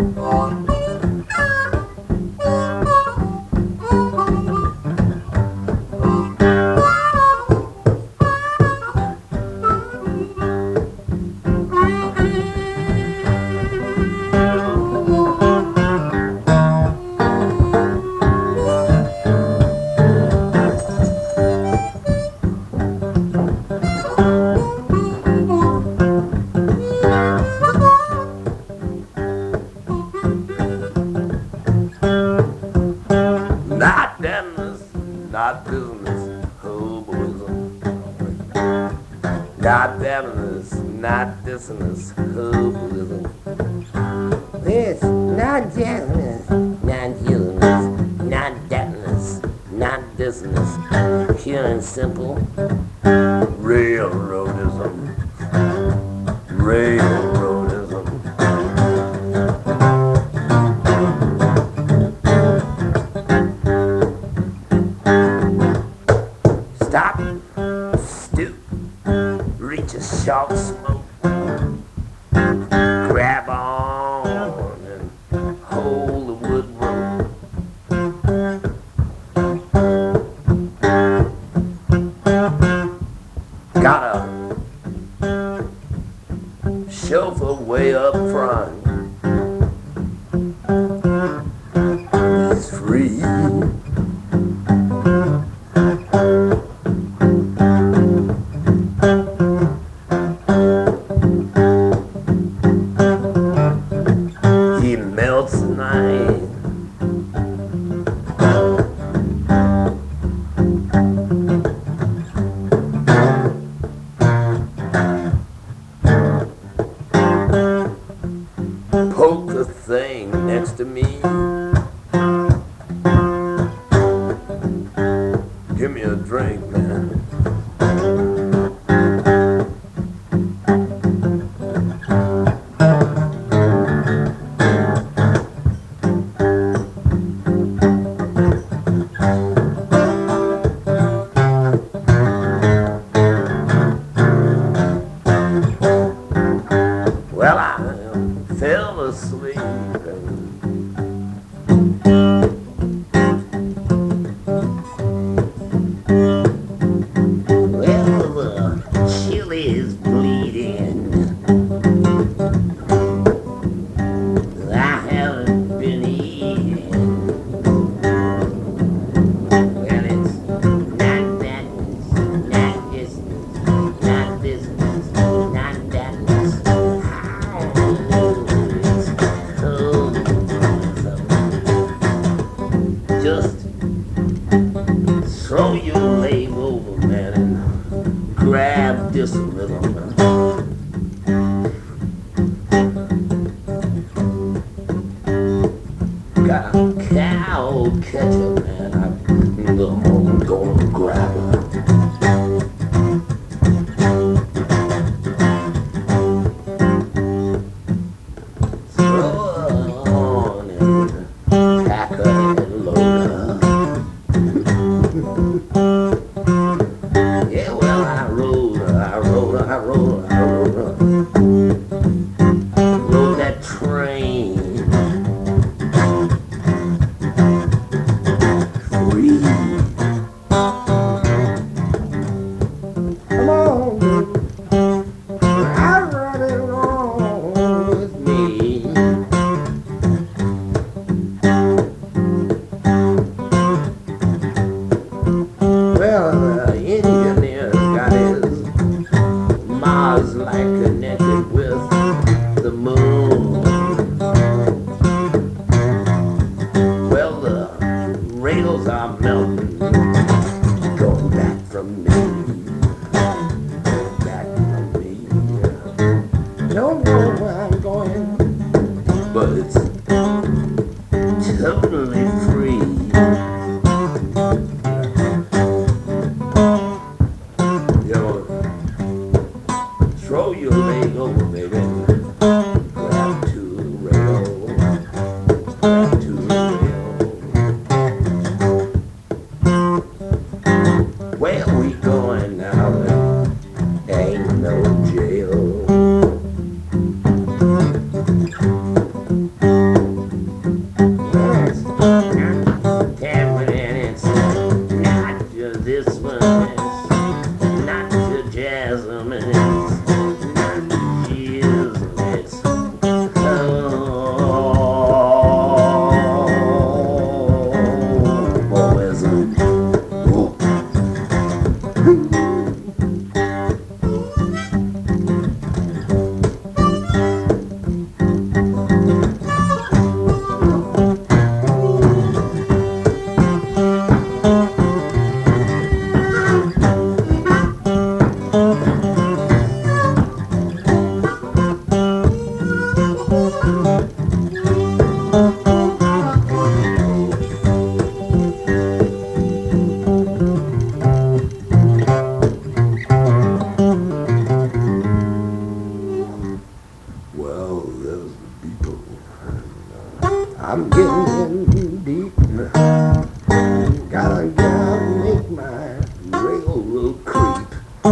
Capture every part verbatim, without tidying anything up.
Not business, not business, hoboism. Not business, not business, hoboism. This, not business, not business, not business, not business. Pure and simple, railroadism. Railroadism. Stop, stoop, reach a sharp smoke, grab on and hold the wood rope. Got a chauffeur way up front. He's free. He melts the night. Poke the thing next to me. Give me a drink, man. Well, I fell asleep and well, the chili is bleeding. I haven't been eating. Well, it's not that, not this, not this, not that. Just throw your leg over, man, and grab this rhythm. Got a cow catcher, man. I'm gonna, gonna grab her. Yeah, well, I rode, I rode, I rode, I rode, rode that train. Free. Come on, I run it on with me. Well, the engineer's got his Mars like connected with the moon. Well, the rails are melting. Go back from me. Go back from me. Don't know where I'm going, but it's totally free. Throw your leg over, baby. Grab to the rail. Grab to the rail. Where we going now? There ain't no jail. people. I'm getting in deep. Gotta, gotta make my railroad creep.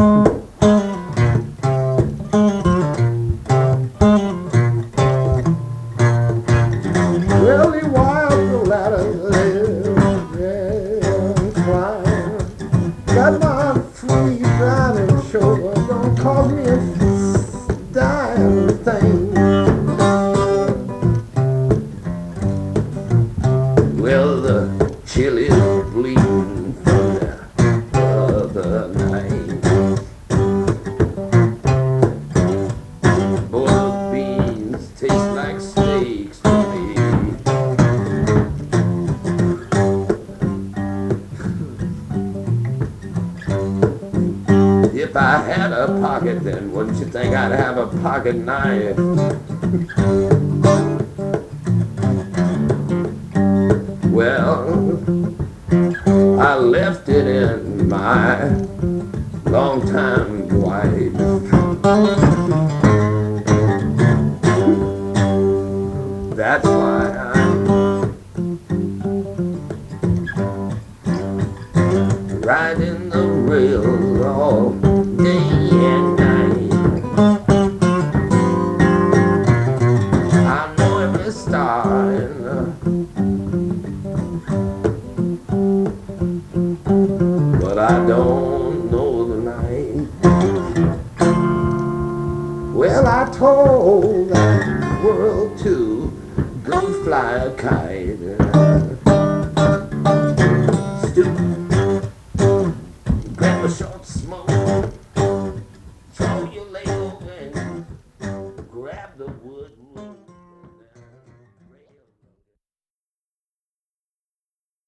Well, the wild the ladder and climb. Got my free driving show. Don't cost me a dime thing. Well, the chill is bleeding from the other night. Boiled beans taste like steaks to me. If I had a pocket, then wouldn't you think I'd have a pocket knife? Well, I left it in my long-time wife. That's why I'm riding the rails all day and night. I know every star in the but I don't know the night. Well, I told that world to go fly a kite.